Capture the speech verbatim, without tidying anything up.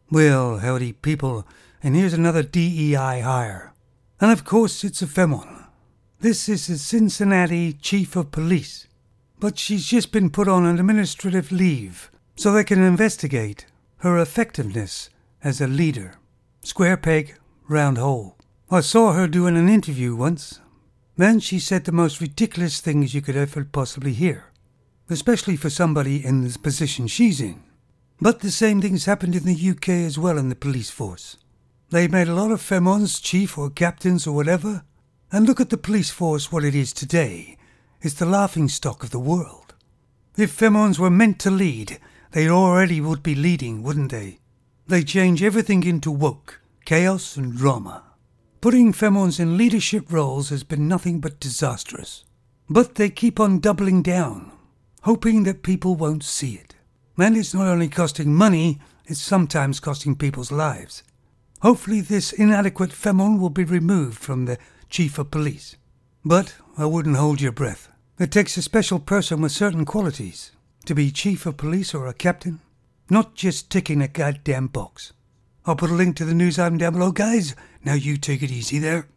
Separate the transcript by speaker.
Speaker 1: Well, howdy people, and here's another D E I hire. And of course it's a femon. This is the Cincinnati Chief of Police. But she's just been put on an administrative leave so they can investigate her effectiveness as a leader. Square peg, round hole. I saw her doing an interview once. Then she said the most ridiculous things you could ever possibly hear, especially for somebody in the position she's in. But the same things happened in the U K as well in the police force. They made a lot of femons chief or captains or whatever, and look at the police force what it is today. It's the laughingstock of the world. If femons were meant to lead, they already would be leading, wouldn't they? They change everything into woke, chaos and drama. Putting femons in leadership roles has been nothing but disastrous. But they keep on doubling down, hoping that people won't see it. And it's not only costing money, it's sometimes costing people's lives. Hopefully this inadequate femon will be removed from the chief of police. But I wouldn't hold your breath. It takes a special person with certain qualities to be chief of police or a captain, not just ticking a goddamn box. I'll put a link to the news item down below, guys. Now you take it easy there.